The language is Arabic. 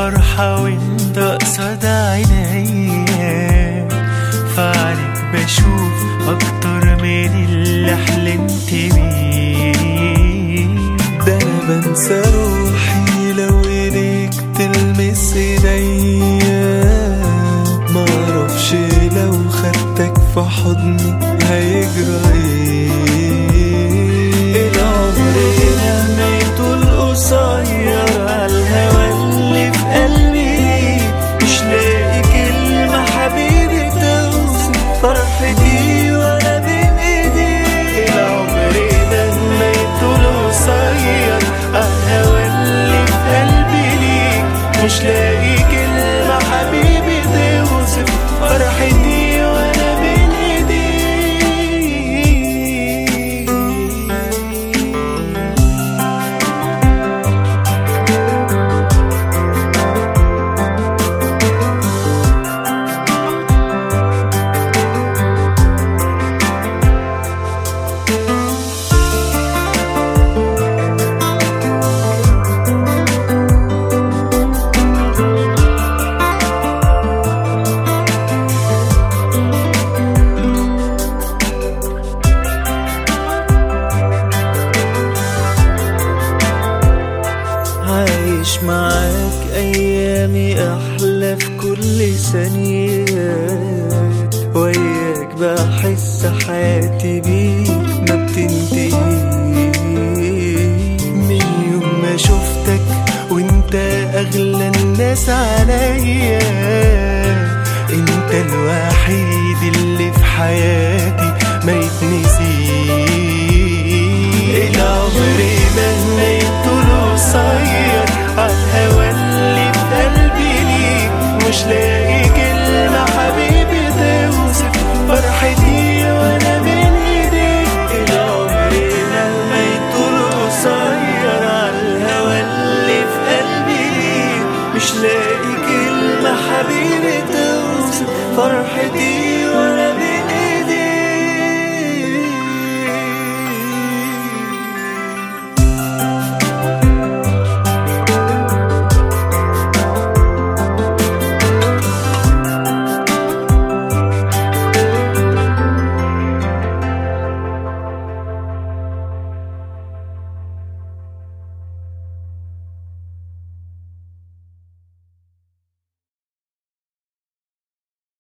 فرحة وانت قصاد عينيا، فعليك بشوف اكتر من اللي حلمت بيه. ده انا بنسى روحي لو ايديك تلمس ايديا، معرفش لو خدتك في حضني هيجرى ايه. العمر مهما يطول قصير عالهوا اللي في قلبي، مش لاقي كلمة حبيبي توصف فرحتي وانا بين ايدي. العمر مهما يطول قصير عالهوا اللي في قلبي ليك، مش لاقي كلمة حبيبي توصف فرحتي وانا بين ايدي. عايش معاك أيامي أحلى في كل ثانية، وياك بحس حياتي بيك ما بتنتهي. من يوم ما شفتك وانت أغلى الناس عليا، انت الوحيد اللي في حياتي